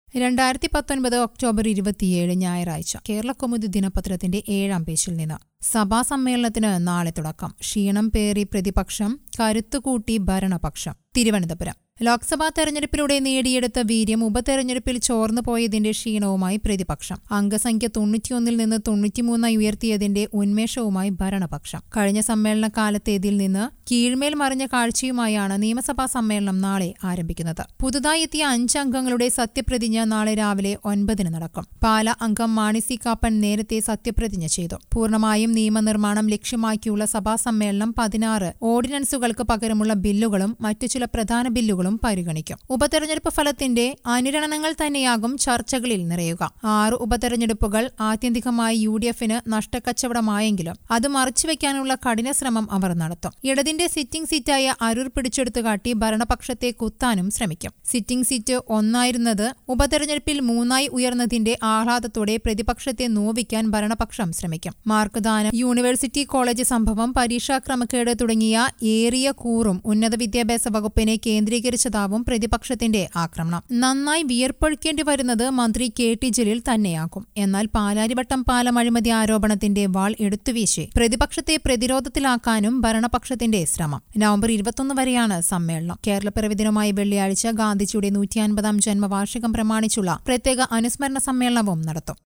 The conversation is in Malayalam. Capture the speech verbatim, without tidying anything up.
രണ്ടായിരത്തി പത്തൊൻപത് ഒക്ടോബർ ഇരുപത്തിയേഴ് ഞായറാഴ്ച കേരളകൗമുദി ദിനപത്രത്തിന്റെ ഏഴാം പേജിൽ നിന്ന് സഭാ സമ്മേളനത്തിന് നാളെ തുടക്കം. ക്ഷീണം പേറി പ്രതിപക്ഷം, കരുത്തുകൂട്ടി ഭരണപക്ഷം. തിരുവനന്തപുരം ലോക്സഭാ തെരഞ്ഞെടുപ്പിലൂടെ നേടിയെടുത്ത വീര്യം ഉപതെരഞ്ഞെടുപ്പിൽ ചോർന്നു പോയതിന്റെ ക്ഷീണവുമായി പ്രതിപക്ഷം. അംഗസംഖ്യ തൊണ്ണൂറ്റിയൊന്നിൽ നിന്ന് തൊണ്ണൂറ്റിമൂന്നായി ഉയർത്തിയതിന്റെ ഉന്മേഷവുമായി ഭരണപക്ഷം. കഴിഞ്ഞ സമ്മേളന കാലത്തേതിൽ നിന്ന് കീഴ്മേൽ മറിഞ്ഞ കാഴ്ചയുമായാണ് നിയമസഭാ സമ്മേളനം നാളെ ആരംഭിക്കുന്നത്. പുതുതായി എത്തിയ അഞ്ച് അംഗങ്ങളുടെ സത്യപ്രതിജ്ഞ നാളെ രാവിലെ ഒൻപതിന് നടക്കും. പാല അംഗം മാണി സി കാപ്പൻ നേരത്തെ സത്യപ്രതിജ്ഞ ചെയ്തു. പൂർണ്ണമായും നിയമനിർമ്മാണം ലക്ഷ്യമാക്കിയുള്ള സഭാ സമ്മേളനം പതിനാറ് ഓർഡിനൻസുകൾക്ക് പകരമുള്ള ബില്ലുകളും മറ്റു ചില പ്രധാന ബില്ലുകളും പരിഗണിക്കും. ഉപതെരഞ്ഞെടുപ്പ് ഫലത്തിന്റെ അനുരണനങ്ങൾ തന്നെയാകും ചർച്ചകളിൽ നിറയുക. ആറ് ഉപതെരഞ്ഞെടുപ്പുകൾ ആത്യന്തികമായി യു ഡി എഫിന് നഷ്ടക്കച്ചവടമായെങ്കിലും അത് മറച്ചുവെക്കാനുള്ള കഠിന ശ്രമം അവർ നടത്തും. ഇടതിന്റെ സിറ്റിംഗ് സീറ്റായ അരൂർ പിടിച്ചെടുത്തുകാട്ടി ഭരണപക്ഷത്തെ കുത്താനും ശ്രമിക്കും. സിറ്റിംഗ് സീറ്റ് ഒന്നായിരുന്നത് ഉപതെരഞ്ഞെടുപ്പിൽ മൂന്നായി ഉയർന്നതിന്റെ ആഹ്ലാദത്തോടെ പ്രതിപക്ഷത്തെ നോവിക്കാൻ ഭരണപക്ഷം ശ്രമിക്കും. മാർക്ക് ദാനം, യൂണിവേഴ്സിറ്റി കോളേജ് സംഭവം, പരീക്ഷാ ക്രമക്കേട് തുടങ്ങിയ ഏറിയ കൂറും ഉന്നത വിദ്യാഭ്യാസ വകുപ്പിനെ കേന്ദ്രീകരിച്ചതാവും പ്രതിപക്ഷത്തിന്റെ ആക്രമണം. നന്നായി വിയർപ്പൊഴുക്കേണ്ടി വരുന്നത് മന്ത്രി കെ ടി ജലീൽ തന്നെയാകും. എന്നാൽ പാലാരിവട്ടം പാലം അഴിമതി ആരോപണത്തിന്റെ വാൾ എടുത്തുവീശി പ്രതിപക്ഷത്തെ പ്രതിരോധത്തിലാക്കാനും ഭരണപക്ഷത്തിന്റെ ശ്രമം. നവംബർ ഇരുപത്തൊന്ന് വരെയാണ് സമ്മേളനം. കേരളപ്പിറവി ദിനമായ വെള്ളിയാഴ്ച ഗാന്ധിജിയുടെ നൂറ്റി അൻപതാം ജന്മവാർഷികം പ്രമാണിച്ചുള്ള പ്രത്യേക അനുസ്മരണ സമ്മേളനവും നടത്തും.